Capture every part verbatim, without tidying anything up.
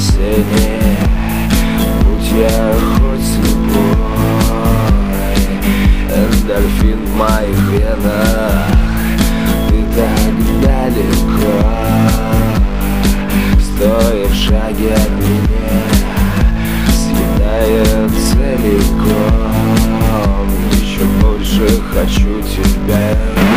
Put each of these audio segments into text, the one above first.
спасение. Будь я хоть слепой, эндорфин в моих венах, ты так далеко, стоя в шаге от меня, съедает целиком. Еще больше хочу тебя.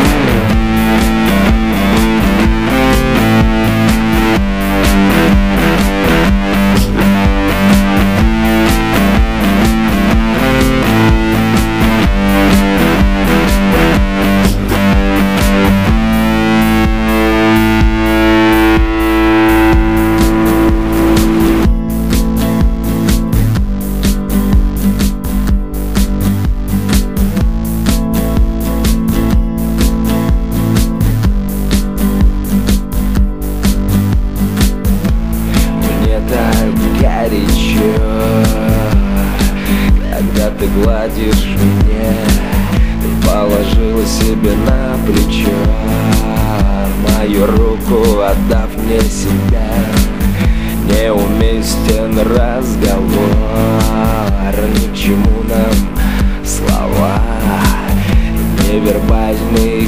Когда ты гладишь меня, ты положила себе на плечо мою руку, отдав мне себя. Неуместен разговор, ни к чему нам слова, невербальный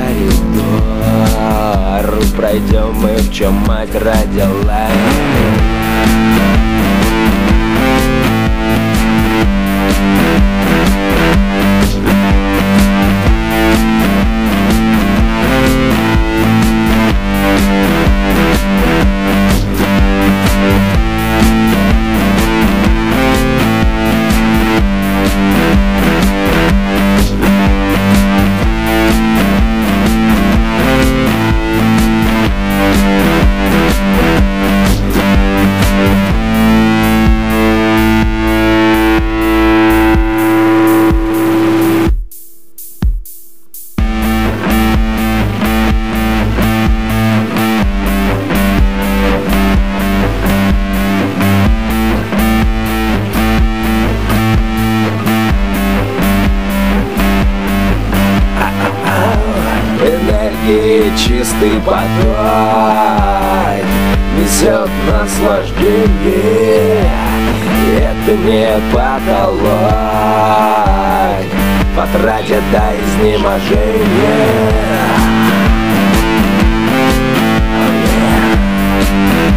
коридор. Пройдем мы, в чем мать родила. Энергии чистый поток несет наслаждение. Это не потолок, потратят до изнеможения.